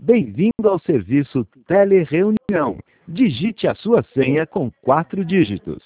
Bem-vindo ao serviço Telereunião. Digite a sua senha com 4 dígitos.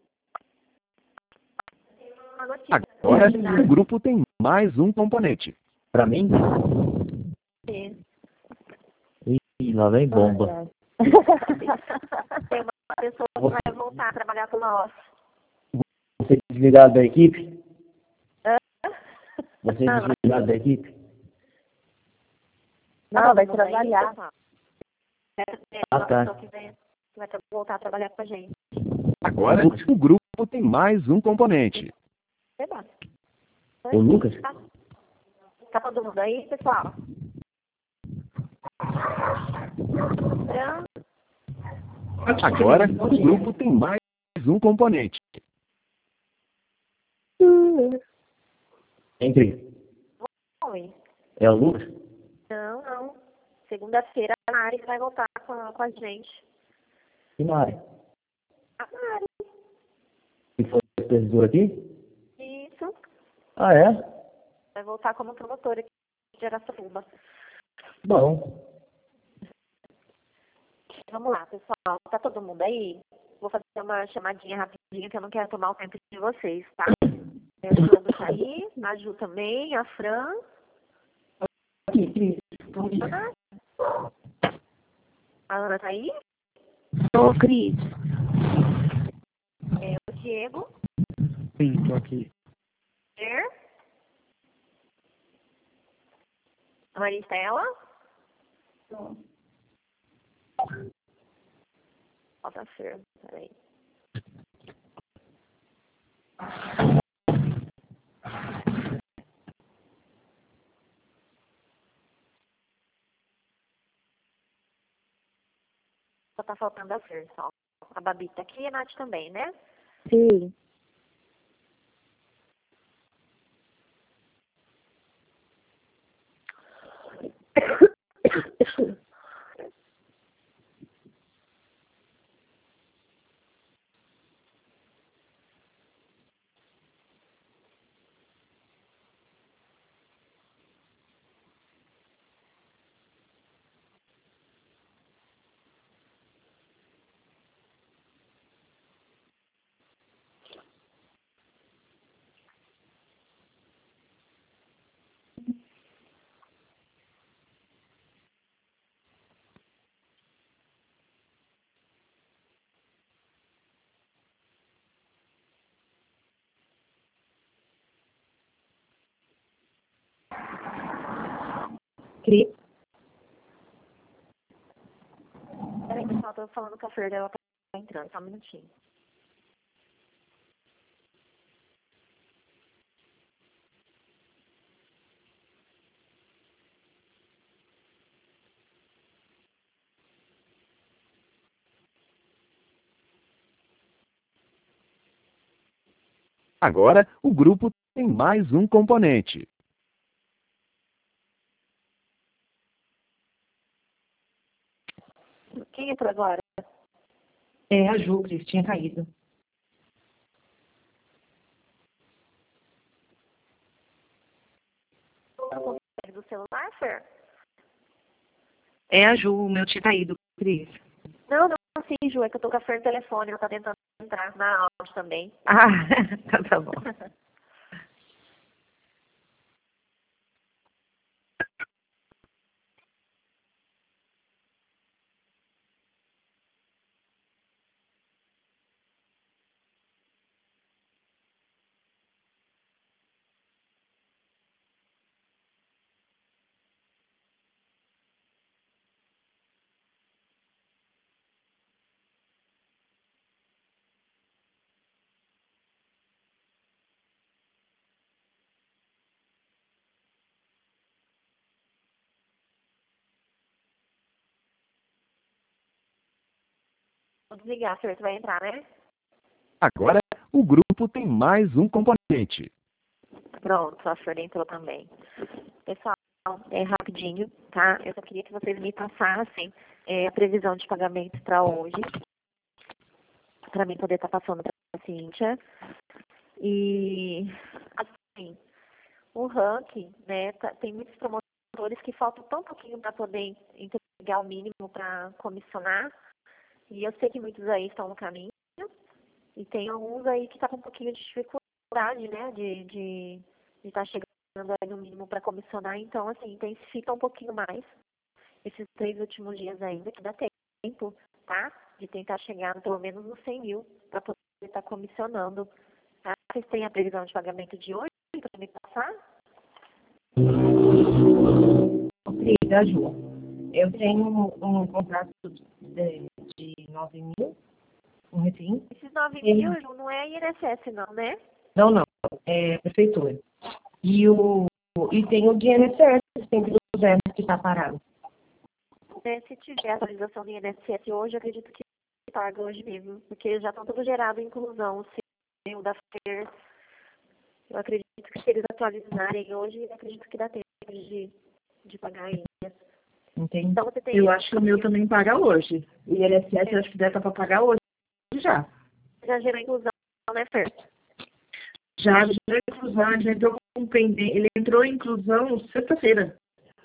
Agora, o grupo tem mais um componente. Pra mim? Sim. Ih, lá vem bomba. Tem uma pessoa que vai voltar a trabalhar com nós. Você é desligado da equipe? Hã? Você é desligado da equipe? Não, vai trabalhar. Ah, tá. Uma pessoa que vai voltar a trabalhar com a gente. Agora, o grupo tem mais um componente. Eba. O Lucas? Tá todo mundo aí, pessoal? Agora, o grupo tem mais um componente. Entre. Oi. É o Lucas? Não. Segunda-feira a Mari vai voltar com a gente. E Mari? A Mari. Que foi a supervisora aqui? Isso. Ah, é? Vai voltar como promotora aqui de Araçatuba. Bom. Vamos lá, pessoal. Tá todo mundo aí? Vou fazer uma chamadinha rapidinha que eu não quero tomar o tempo de vocês, tá? A Fernanda tá aí, a Ju também, a Fran. A Ana tá aí? Ô, Cris. O Diego. Sim, tô aqui. A Maristela. Falta a Fer, peraí. Só tá faltando a Fer, só. A Babi tá aqui e a Nath também, né? Sim. Cris. Peraí, pessoal, tô falando com a Fer, ela tá entrando, só um minutinho. Agora, o grupo tem mais um componente. Quem entrou agora? É, a Ju, Cris, tinha caído. Do celular, Fer? É a Ju, o meu tinha caído, Cris. Não, sim, Ju, é que eu tô com a Fer no telefone, ela tá tentando entrar na áudio também. Ah, tá bom. Vou desligar, Fer, você vai entrar, né? Agora, o grupo tem mais um componente. Pronto, a Fer entrou também. Pessoal, é rapidinho, tá? Eu só queria que vocês me passassem a previsão de pagamento para hoje, para mim poder estar passando para a Cíntia. E, assim, o ranking, né, tem muitos promotores promotores que faltam tão pouquinho para poder entregar o mínimo para comissionar. E eu sei que muitos aí estão no caminho. E tem alguns aí que estão com um pouquinho de dificuldade, né? De estar chegando aí no mínimo para comissionar. Então, assim, intensifica um pouquinho mais esses 3 últimos dias ainda, que dá tempo, tá? De tentar chegar pelo menos nos 100 mil para poder estar comissionando. Tá? Vocês têm a previsão de pagamento de hoje para me passar? Obrigada, Ju. Eu tenho um contrato de 9 mil, um refim. Esses 9 mil, Ju, não é INSS não, né? Não, é prefeitura. E tem o de INSS, tem o 200 que está parado. Se tiver atualização do INSS hoje, eu acredito que paga hoje mesmo, porque já estão tudo gerado em inclusão, o da FER. Eu acredito que se eles atualizarem hoje, eu acredito que dá tempo de pagar ainda. Entendi. Então, você tem... Eu acho que o meu também paga hoje. O INSS eu acho que deve estar para pagar hoje já. Já gerou inclusão, né, Fer? Já gerou inclusão, já entrou com pendente. Ele entrou em inclusão sexta-feira.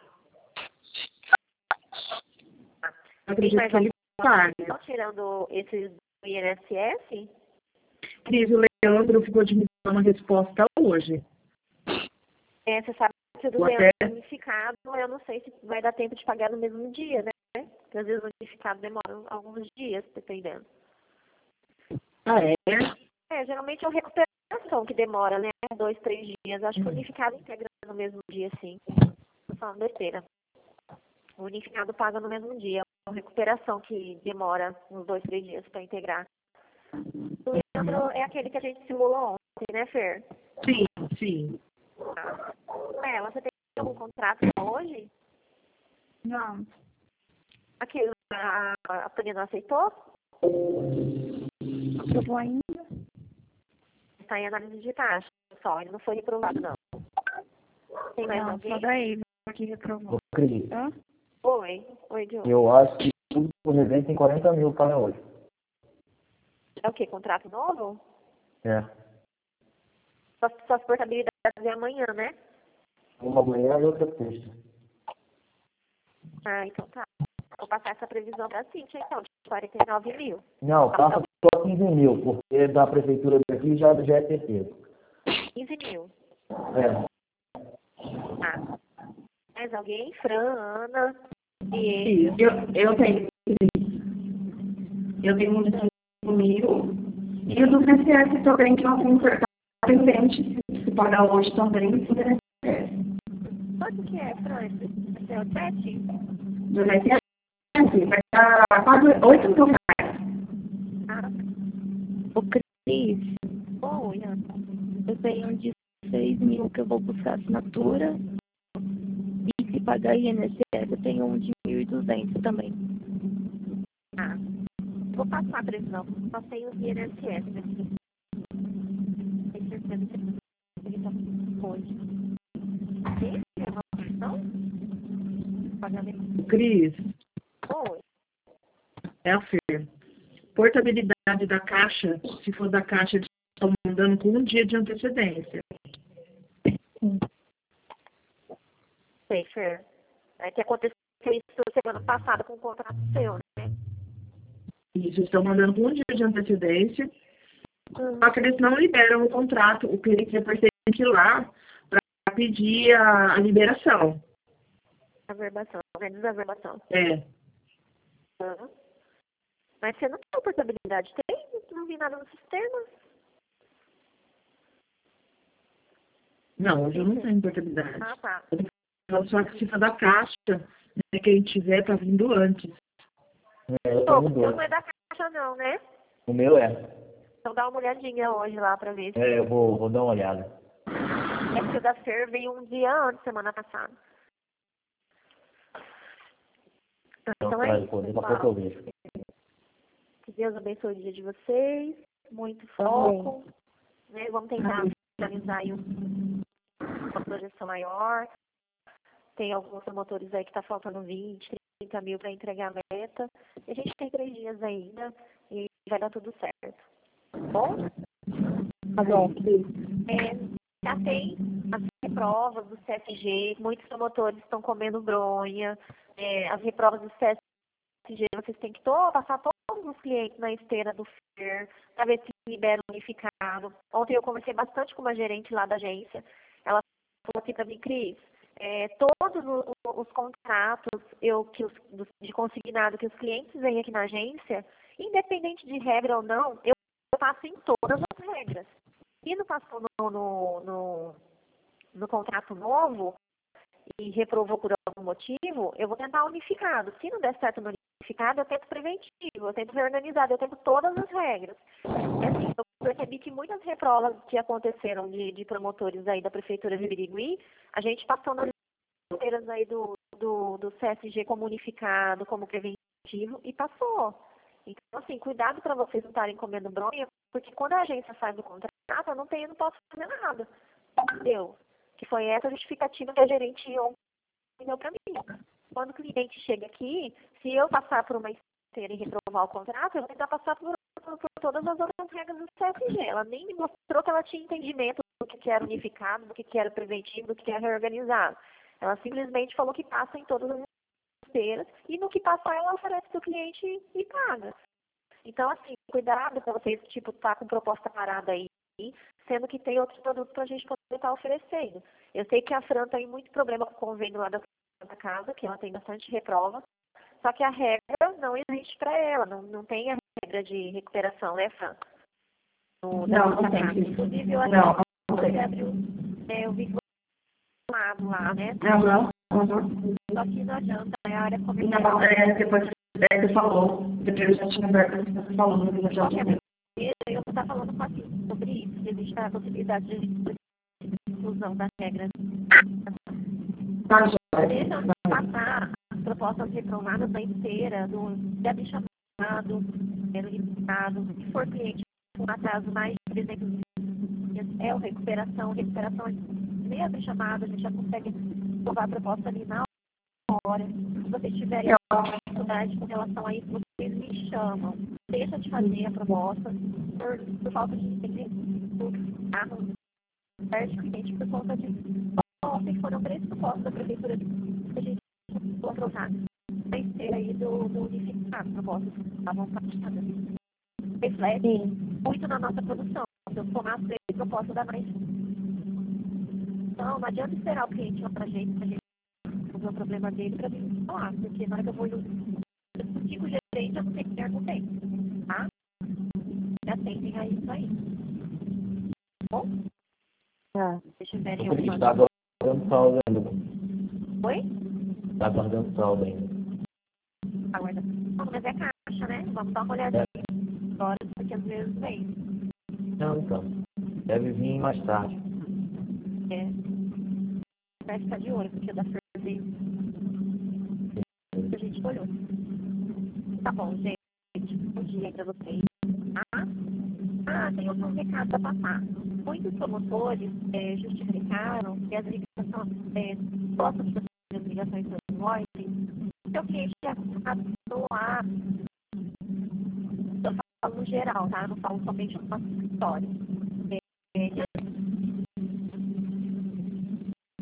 Eu acredito que ele paga. Estão tirando esses do INSS? Cris, o Leandro ficou de me dar uma resposta hoje. Você sabe que o do Leandro é unificado, eu não sei se vai dar tempo de pagar no mesmo dia, né? Porque às vezes o unificado demora alguns dias, dependendo. Ah, é? Geralmente é a recuperação que demora, né? 2, 3 dias. Acho que o unificado integra no mesmo dia, sim. Tô falando besteira. O unificado paga no mesmo dia. A recuperação que demora uns 2, 3 dias para integrar. O Leandro é aquele que a gente simulou ontem, né, Fer? Sim, sim. Você tem algum contrato hoje? Não. Aquele, a Tânia não aceitou? Aprovou ainda? Está em análise de taxa só, ele não foi reprovado, não. Tem mais alguém? Só daí, que reprovou. Cris, Oi, Diogo. eu acho que tudo por revenda tem 40 mil para hoje. É o quê? Contrato novo? É. Suas portabilidades é amanhã, né? Uma manhã e outra sexta. Então tá. Vou passar essa previsão para a Cíntia, então, de 49 mil. Não, passa só 15 mil, porque da prefeitura daqui já é certeza. 15 mil. É. Mais alguém? Fran, Ana, Isso, eu tenho. Eu tenho um de 5 mil. E o do CSS também, que não tem pendente, se pagar hoje também, se der. quanto que é, Fran? Esse é o 7? Do CSS, vai dar quase 8 mil reais. Ô, Cris, Oi, Ana. eu tenho um de 6 mil que eu vou buscar assinatura. E se pagar INSS, eu tenho um de 1.200 também. Vou passar a previsão. Passei o INSS aqui. Tem certeza que ele está hoje. Sim? É uma opção? Pagamento. Cris, Oi. é a Fer. Portabilidade da caixa, se for da caixa, eles estão mandando com um dia de antecedência. Sei, Fer. É que aconteceu isso semana passada com o contrato seu, né? Isso, estão mandando com um dia de antecedência. Só que eles não liberam o contrato. O cliente depois tem que ir lá para pedir a liberação. Averbação, né? Desaverbação. É. Mas você não tem portabilidade? Tem? Não vi nada no sistema. Não, hoje eu não tenho portabilidade. Tá. Só que se for da caixa, né, quem tiver tá vindo antes. É, eu Pô, tenho o seu dois. não é da caixa não, né? O meu é. Então dá uma olhadinha hoje lá pra ver. É, eu vou dar uma olhada. É que o da Fer veio um dia antes, semana passada. Então é isso, Daqui a pouco eu vejo. que Deus abençoe o dia de vocês. Muito foco. Né? Vamos tentar finalizar aí uma projeção maior. Tem alguns promotores aí que tá faltando 20, 30 mil para entregar a meta. E a gente tem 3 dias ainda e vai dar tudo certo. Bom? Tá bom. Já tem as reprovas do CSG, muitos promotores estão comendo bronha, as reprovas do CSG, vocês têm que passar todos os clientes na esteira do FIR, para ver se libera unificado. Ontem eu conversei bastante com uma gerente lá da agência, ela falou aqui para mim, Cris, todos os contratos de consignado que os clientes vêm aqui na agência, independente de regra ou não, eu passo em todas as regras. Se não passou no contrato novo e reprovou por algum motivo, eu vou tentar unificado. Se não der certo no unificado, eu tento preventivo, eu tento reorganizado, eu tento todas as regras. E assim, eu percebi que muitas reprovas que aconteceram de promotores aí da Prefeitura de Birigui, a gente passou nas regras aí do CSG como unificado, como preventivo, e passou. Então, assim, cuidado para vocês não estarem comendo bronha, porque quando a agência faz o contrato, eu não posso fazer nada. Entendeu? Que foi essa justificativa que a gerente deu para mim. Quando o cliente chega aqui, se eu passar por uma esteira e reprovar o contrato, eu vou tentar passar por todas as outras regras do CSG. Ela nem me mostrou que ela tinha entendimento do que era unificado, do que era preventivo, do que era reorganizado. Ela simplesmente falou que passa em todas as esteiras e no que passar ela oferece para o cliente e paga. Então, assim, cuidado para vocês, tipo, tá com proposta parada aí, sendo que tem outros produtos para a gente poder estar oferecendo. Eu sei que a Fran tem muito problema com o convênio lá da Santa Casa, que ela tem bastante reprova, só que a regra não existe para ela, não tem a regra de recuperação, né, Fran? Não tem. Inclusive, eu Não abriu o vinculado lá, né? Só que não adianta, é a área comercial. Não, depois você falou, depois já tinha aberto, você falou, no já tinha. Eu vou estar falando com a Cris sobre isso, existe a possibilidade de inclusão das regras. Deixa eu passar as propostas reprovadas da esteira, do débito chamado, limitado, se for cliente com atraso mais de 300 dias, o recuperação nem abrir chamada, a gente já consegue provar a proposta ali na hora. Se vocês tiverem dificuldade com relação a isso, vocês me chamam. Deixa de fazer a proposta por falta de entendimento. Não perde cliente por conta de ontem foram 3 propostas da prefeitura que a gente vou aprovar na esteira aí do unificado, propostas que estavam praticadas. Reflete muito na nossa produção. Se eu somar as 3 propostas, dá mais. Então, não adianta esperar o cliente lá pra gente resolver o problema dele pra vir falar, porque na hora que eu vou discutir com o gerente, eu não sei que argumento, tá? Já atendem a isso aí. Bom? Tá. Deixa eu ver aí. Está aguardando saldo ainda. Oi? Está aguardando saldo ainda. Aguarda. Mas é caixa, né? Vamos dar uma olhadinha agora, porque às vezes vem. Não, então. Deve vir mais tarde. Vai ficar de olho, porque da Ferveio a gente olhou. Tá bom, gente. Bom dia pra vocês. Tem outro recado para passar. Muitos promotores justificaram que as ligações, gostam de fazer as ligações do invoice, seu cliente é acostumado a doar. Eu falo no geral, tá? Não falo somente no nosso escritório.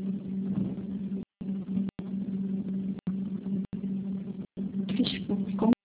Como